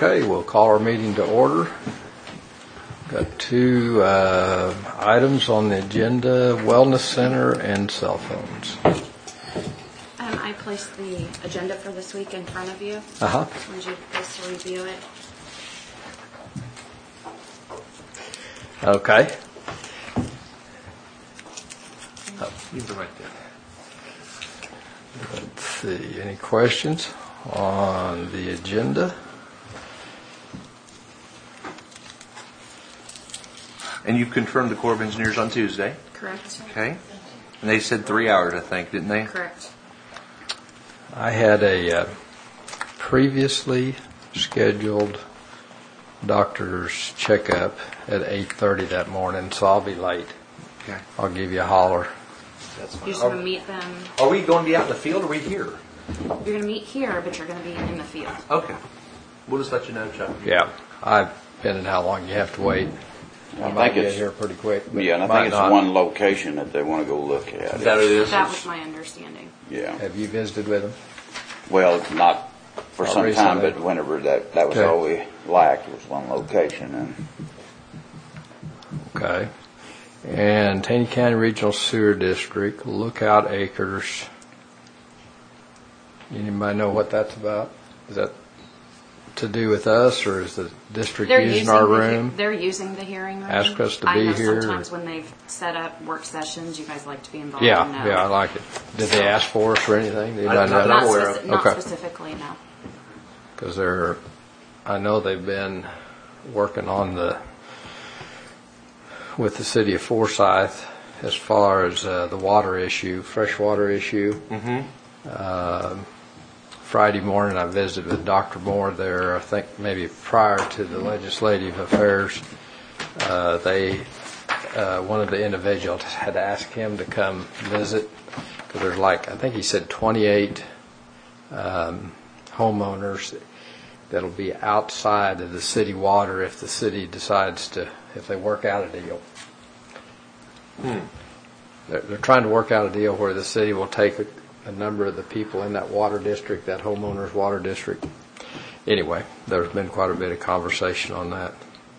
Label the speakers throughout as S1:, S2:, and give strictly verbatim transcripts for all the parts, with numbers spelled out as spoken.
S1: Okay, we'll call our meeting to order. Got two uh, items on the agenda, Wellness Center and cell phones.
S2: Um, I placed the agenda for this week in front of you.
S1: Uh-huh.
S2: Would you please to review it?
S1: Okay.
S3: Leave it right there.
S1: Let's see, any questions on the agenda?
S3: And you confirmed the Corps of Engineers on Tuesday.
S2: Correct.
S3: Okay. And they said three hours, I think, didn't they?
S2: Correct.
S1: I had a uh, previously scheduled doctor's checkup at eight thirty that morning, so I'll be late.
S3: Okay.
S1: I'll give you a holler.
S3: That's
S2: You're just going to meet them.
S3: Are we going to be out in the field or are we here?
S2: You're going to meet here, but you're going to be in the field.
S3: Okay. We'll just let you know, Chuck.
S1: Yeah, I've been in how long you have to wait. I,
S4: I
S1: might
S4: think
S1: get
S4: it's
S1: here pretty quick. but
S4: yeah, and I
S1: might
S4: think it's
S1: not.
S4: one location that they want to go look at.
S3: Is that what it is?
S2: That was my understanding.
S4: Yeah.
S1: Have you visited with them?
S4: Well, not for
S1: Not
S4: some time,
S1: recently.
S4: but whenever that that was
S1: Okay.
S4: all we lacked was one location, and
S1: Okay. And Taney County Regional Sewer District, Lookout Acres. Anybody know what that's about? Is that to do with us, or is the district
S2: They're
S1: using
S2: using
S1: our
S2: the,
S1: room?
S2: They're using the hearing room.
S1: Ask us to
S2: I
S1: be
S2: know
S1: here.
S2: sometimes when they've set up work sessions, you guys like to be involved.
S1: Yeah,
S2: in that.
S1: yeah, I like it. Did they ask for us or anything? Did
S3: I-
S1: anybody
S3: not
S1: know?
S2: Not,
S3: aware
S2: speci-
S3: of.
S2: not
S1: Okay.
S2: specifically, no.
S1: Because they're, I know they've been working on the, with the city of Forsyth as far as uh, the water issue, freshwater issue.
S3: Mm-hmm.
S1: Uh, Friday morning, I visited with Doctor Moore there, I think maybe prior to the legislative affairs. Uh, they, uh, one of the individuals had asked him to come visit, because there's like, I think he said twenty-eight um, homeowners that'll be outside of the city water if the city decides to, if they work out a deal.
S3: Hmm.
S1: They're, they're trying to work out a deal where the city will take a, a number of the people in that water district, that homeowner's water district. Anyway, there's been quite a bit of conversation on that.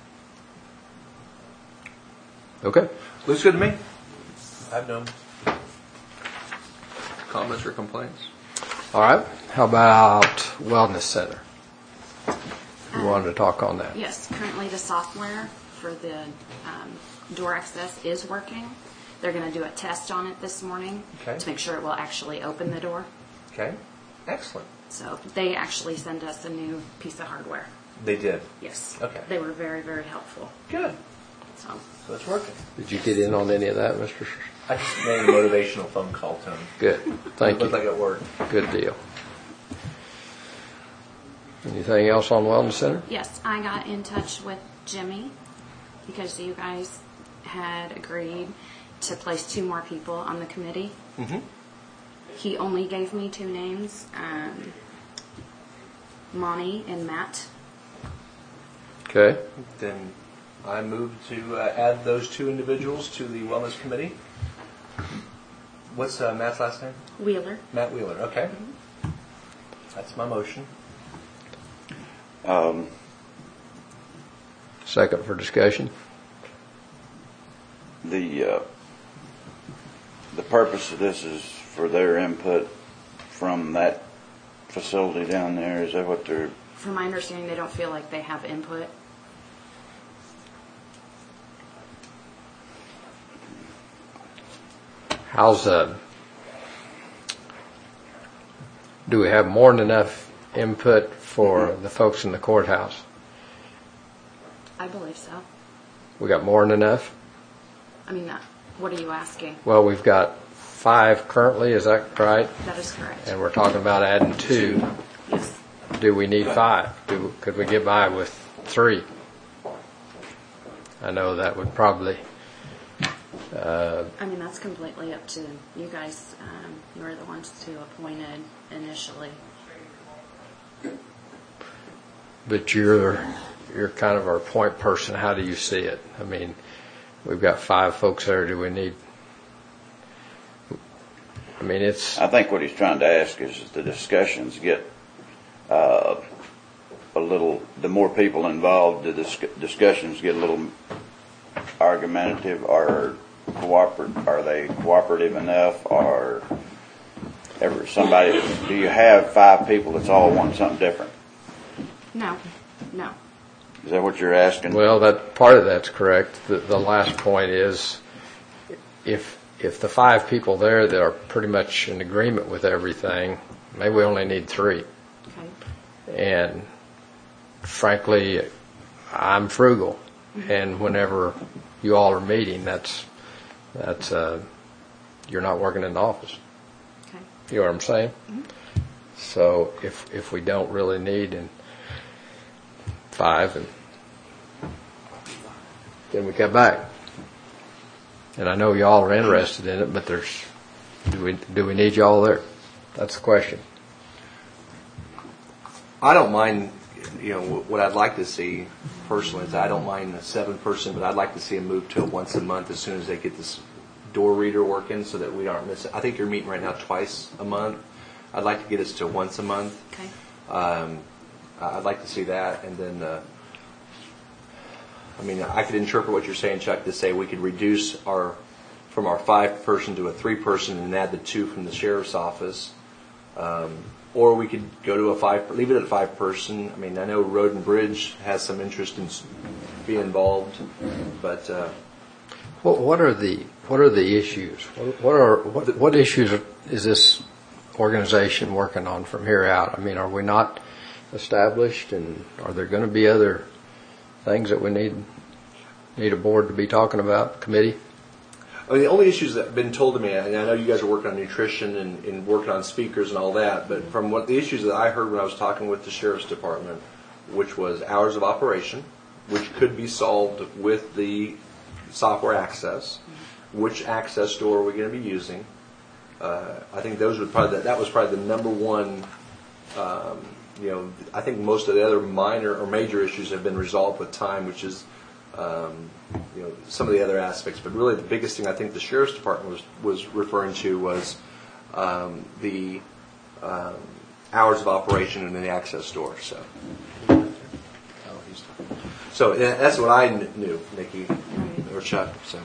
S1: Okay.
S3: Looks good to me. I have no comments or complaints.
S1: All right. How about Wellness Center? You
S2: Um,
S1: wanted to talk on that?
S2: Yes, currently the software for the um, door access is working. They're going to do a test on it this morning
S3: Okay.
S2: to make sure it will actually open the door.
S3: Okay. Excellent.
S2: So they actually sent us a new piece of hardware.
S3: They did.
S2: Yes.
S3: Okay.
S2: They were very, very helpful.
S3: Good.
S2: So
S3: So it's working.
S1: Did you get in on any of that, Mister Sh-
S3: I just made a motivational phone call to him.
S1: Good. Thank
S3: It looked
S1: you.
S3: like it worked.
S1: Good deal. Anything else on Wellness Center?
S2: yes, I got in touch with Jimmy because you guys had agreed to place two more people on the committee.
S3: Mm-hmm.
S2: He only gave me two names, um, Monty and Matt.
S1: Okay.
S3: Then I move to uh, add those two individuals to the Wellness Committee. What's uh, Matt's last name?
S2: Wheeler.
S3: Matt Wheeler. Okay. That's my motion.
S4: um,
S1: Second for discussion.
S4: the uh, the purpose of this is for their input from that facility down there. Is that what they're?
S2: From my understanding, they don't feel like they have input.
S1: How's uh? Do we have more than enough input for
S4: Mm-hmm.
S1: the folks in the courthouse?
S2: I believe so.
S1: We got more than enough?
S2: I mean, uh, what are you asking?
S1: Well, we've got five currently, is that right?
S2: That is correct.
S1: And we're talking about adding two.
S2: Yes.
S1: Do we need five? Do, could we get by with three? I know that would probably, uh,
S2: I mean, that's completely up to you guys. Um, you were the ones who appointed initially.
S1: but you're, you're kind of our point person. How do you see it? I mean, we've got five folks there. Do we need, I mean, it's,
S4: I think what he's trying to ask is the discussions get uh, a little, the more people involved, the dis- discussions get a little argumentative or cooperative. Are they cooperative enough? Or ever somebody? Do you have five people that's all want something different?
S2: No, no.
S4: Is that what you're asking?
S1: Well, that part of that's correct. The, the last point is, if if the five people there that are pretty much in agreement with everything, maybe we only need three.
S2: Okay.
S1: And frankly, I'm frugal, and whenever you all are meeting, that's that's uh, you're not working in the office.
S2: Okay.
S1: You know what I'm saying?
S2: Mm-hmm.
S1: So if if we don't really need and five, and then we come back. And I know y'all are interested in it, but there's do we do we need y'all there? That's the question.
S3: I don't mind, you know, what I'd like to see personally is I don't mind a seven person, but I'd like to see them move to a once a month as soon as they get this door reader working so that we aren't missing. I think you're meeting right now twice a month. I'd like to get us to once a month.
S2: Okay.
S3: Um, I'd like to see that, and then, uh, I mean, I could interpret what you're saying, Chuck, to say we could reduce our from our five person to a three person and add the two from the sheriff's office, um, or we could go to a five, leave it at five person. I mean, I know Road and Bridge has some interest in being involved, but uh,
S1: What what are the what are the issues? What, what are what what issues is this organization working on from here out? I mean, are we not established, and are there going to be other things that we need need a board to be talking about, committee?
S3: I mean, the only issues that have been told to me, and I know you guys are working on nutrition and, and working on speakers and all that, but from what the issues that I heard when I was talking with the sheriff's department, which was hours of operation, which could be solved with the software access, which access door are we going to be using? Uh, I think those would probably that was probably the number one. Um, you know, I think most of the other minor or major issues have been resolved with time, which is, um, you know, some of the other aspects. But really, the biggest thing I think the sheriff's department was was referring to was um, the um, hours of operation and the access door. So, so yeah, that's what I kn- knew, Nikki or Chuck. So.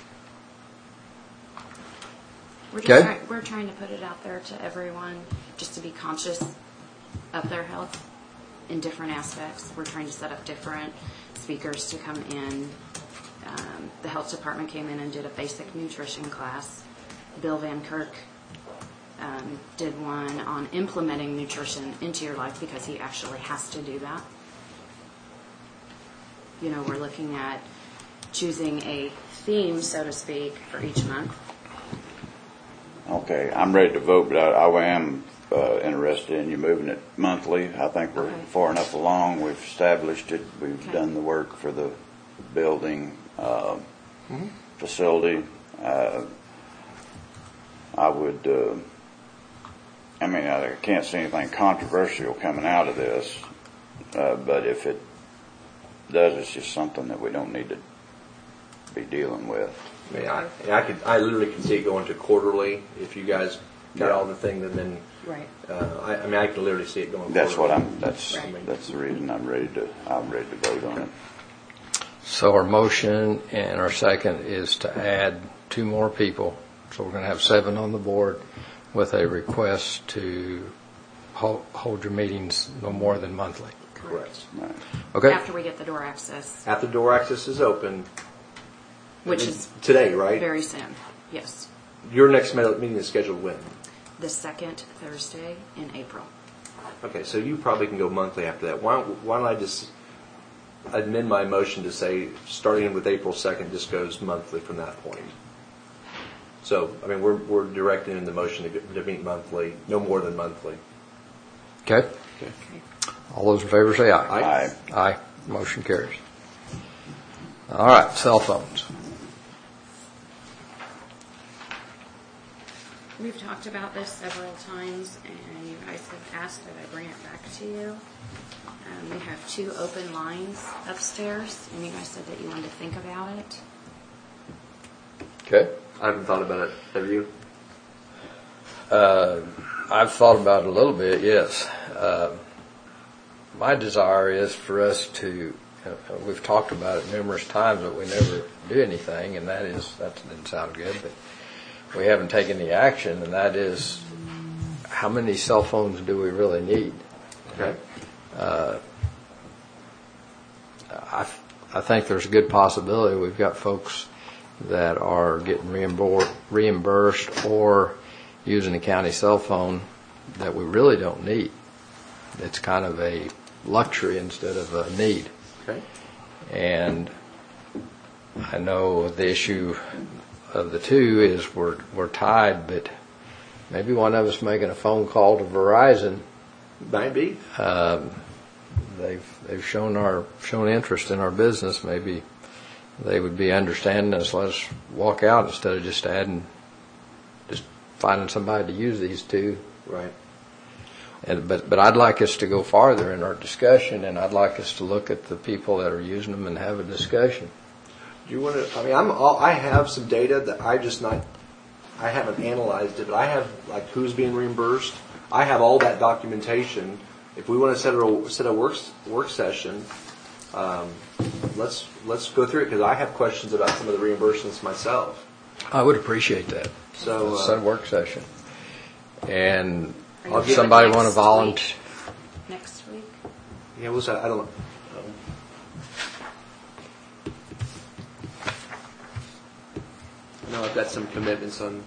S2: We're, just
S1: Okay.
S2: try, we're trying to put it out there to everyone just to be conscious of their health in different aspects. We're trying to set up different speakers to come in. Um, the health department came in and did a basic nutrition class. Bill Van Kirk um, did one on implementing nutrition into your life because he actually has to do that. You know, we're looking at choosing a theme, so to speak, for each month.
S4: Okay, I'm ready to vote, but I, I am uh, interested in you moving it monthly. I think we're
S2: Okay.
S4: far enough along. We've established it. We've
S2: Okay.
S4: done the work for the building uh, mm-hmm. facility. Uh, I would, uh, I mean, I can't see anything controversial coming out of this, uh, but if it does, it's just something that we don't need to be dealing with.
S3: I mean, I, I could, I literally can see it going to quarterly if you guys got
S4: Yeah.
S3: all the things, and then,
S2: Right.
S3: uh, I, I mean, I can literally see it going.
S4: That's what
S3: quarterly.
S4: I'm. That's
S2: Right.
S4: that's the reason I'm ready to. I'm ready to vote on it.
S1: So our motion and our second is to add two more people. So we're going to have seven on the board with a request to hold, hold your meetings no more than monthly.
S3: Correct.
S4: Right.
S1: Okay?
S2: After we get the door access,
S3: After door access is open,
S2: which is
S3: today, right?
S2: very soon. Yes.
S3: Your next me- meeting is scheduled when?
S2: The second Thursday in April.
S3: Okay, so you probably can go monthly after that. Why don't, why don't I just amend my motion to say, starting with April second, just goes monthly from that point. So, I mean, we're we're directing in the motion to, get, to meet monthly, no more than monthly.
S1: Okay?
S3: Okay.
S1: All those in favor say aye.
S3: Aye.
S4: Aye.
S1: Aye. Motion carries. All right, cell phones.
S2: We've talked about this several times, and you guys have asked that I bring it back to you. Um, we have two open lines upstairs, and you guys said that you wanted to think about it.
S1: Okay.
S3: I haven't thought about it. Have you?
S1: Uh, I've thought about it a little bit, yes. Uh, my desire is for us to, uh, we've talked about it numerous times, but we never do anything, and that is, that didn't sound good, but we haven't taken the action, and that is, how many cell phones do we really need?
S3: Okay.
S1: Uh, I, I think there's a good possibility we've got folks that are getting reimbur- reimbursed or using a county cell phone that we really don't need. It's kind of a luxury instead of a need.
S3: Okay.
S1: And I know the issue of the two is we're we're tied, but maybe one of us making a phone call to Verizon.
S3: Might be.
S1: Um, they've they've shown our shown interest in our business. Maybe they would be understanding us. Let us walk out instead of just adding, just finding somebody to use these two.
S3: Right.
S1: And but but I'd like us to go farther in our discussion, and I'd like us to look at the people that are using them and have a discussion.
S3: Do you want to? I mean, I'm. All, I have some data that I just not. I haven't analyzed it, but I have like who's being reimbursed. I have all that documentation. If we want to set a set a work work session, um, let's let's go through it because I have questions about some of the reimbursements myself.
S1: I would appreciate that.
S3: So
S1: Let's
S3: uh,
S1: set a work session, and
S2: Are you
S1: if
S2: good
S1: somebody
S2: next
S1: want to volunteer.
S2: week? Next week?
S3: yeah, we'll say, I don't know. No, I've got some commitments on.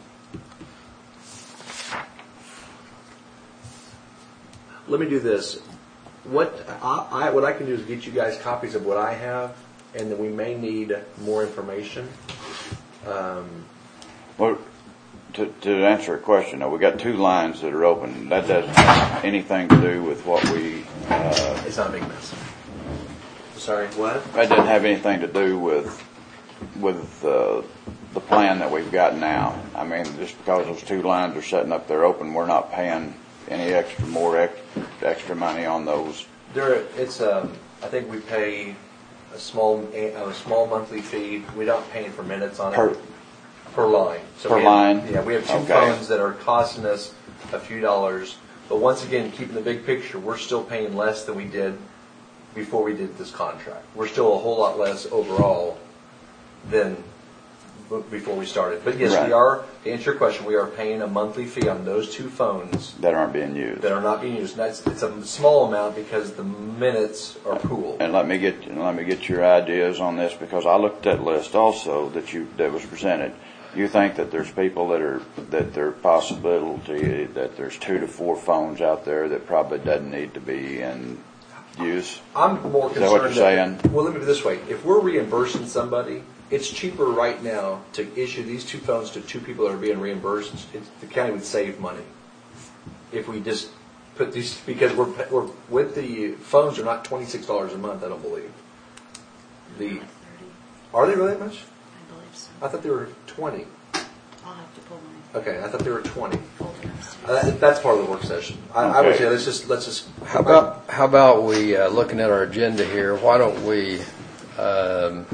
S3: Let me do this. What I, I what I can do is get you guys copies of what I have, and then we may need more information. Um,
S4: Well, to, to answer a question, though, we got two lines that are open. That doesn't have anything to do with what we. Uh,
S3: it's not a big mess. Sorry, what?
S4: that doesn't have anything to do with with uh, the plan that we've got now. I mean, just because those two lines are sitting up there open, we're not paying any extra, more extra, extra money on those.
S3: There, it's um. I think we pay a small a, a small monthly fee. We're not paying for minutes on
S4: Per-
S3: it. Per line. So
S4: Per
S3: we have,
S4: line?
S3: Yeah, we have two
S4: Okay.
S3: phones that are costing us a few dollars. But once again, keeping the big picture, we're still paying less than we did before we did this contract. We're still a whole lot less overall than b- before we started. But yes,
S4: Right.
S3: we are, to answer your question, we are paying a monthly fee on those two phones
S4: That aren't being used.
S3: that are not being used. And that's, it's a small amount because the minutes are pooled.
S4: And let me get and let me get your ideas on this, because I looked at that list also that you that was presented. You think that there's people that are that there possibility that there's two to four phones out there that probably doesn't need to be in use?
S3: I'm more
S4: Is
S3: concerned.
S4: that what you're saying?
S3: Well, let me put it this way: if we're reimbursing somebody, it's cheaper right now to issue these two phones to two people that are being reimbursed. It's, the county would save money if we just put these, because we're we're with the phones are not twenty six dollars a month. I don't believe. The
S2: thirty,
S3: are they really that much?
S2: I believe so.
S3: I thought they were twenty.
S2: I'll have to pull my
S3: Okay, I thought they were twenty.
S2: folder upstairs.
S3: Uh, that, that's part of the work session. I, I would
S4: Okay.
S3: say let's just let's just.
S1: How about how about we uh, looking at our agenda here? Why don't we um,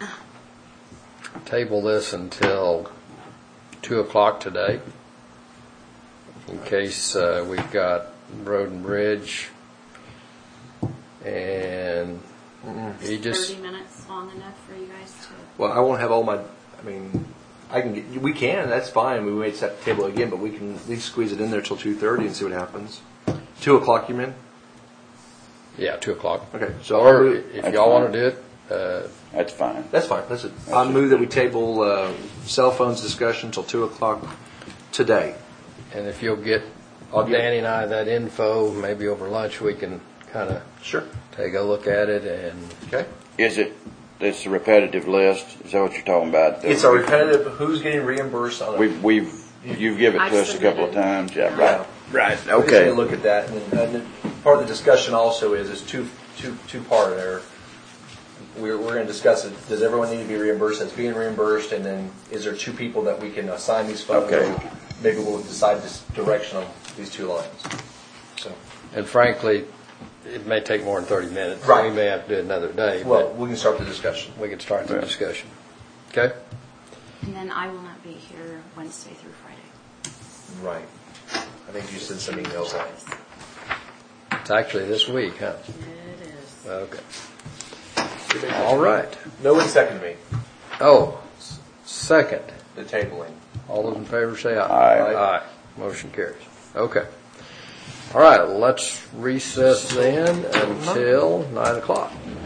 S1: table this until two o'clock today, in case uh, we've got Road and Bridge, and he just
S2: thirty minutes long enough for you guys to.
S3: Well, I won't have all my. I mean, I can get. We can. That's fine. We may set the table again, but we can at least squeeze it in there till two thirty and see what happens. Two o'clock, you mean?
S1: yeah two o'clock.
S3: Okay. So
S1: Or
S3: I'll move-
S1: if
S4: That's
S1: y'all
S4: fine.
S1: want to do it. Uh,
S4: That's fine.
S3: that's fine. That's it. I move that we table uh, cell phones discussion till two o'clock today.
S1: And if you'll get
S3: I'll get-
S1: Danny and I that info, maybe over lunch we can kind of
S3: Sure.
S1: take a look at it. And
S3: Okay.
S4: Is it? It's a repetitive list. Is that what you're talking about?
S3: It's a repetitive. Who's getting reimbursed on it?
S4: We've we've you've given it
S2: I've
S4: to us a couple of
S2: submitted.
S4: times. Yeah.
S3: Yeah.
S4: Right. Right.
S3: We're just
S4: Okay.
S3: gonna look at that, and then, and then part of the discussion also is is two two two part there. We're we're going to discuss it. Does everyone need to be reimbursed? That's being reimbursed, and then is there two people that we can assign these funds?
S4: Okay.
S3: Maybe we'll decide this direction on these two lines. So,
S1: and frankly, it may take more than thirty minutes.
S3: Right.
S1: We may have to do it another day,
S3: well,
S1: but
S3: we can start the discussion.
S1: we can start the
S4: Yeah.
S1: discussion. Okay?
S2: And then I will not be here Wednesday through Friday.
S3: Right. I think you sent some emails out.
S1: It's actually this week, huh?
S2: It is.
S1: Okay. All right.
S3: No one seconded me.
S1: Oh, s- second.
S3: The tabling.
S1: All those in favor say aye.
S4: Aye.
S1: Aye. Motion carries. Okay. All right, let's recess then until nine o'clock.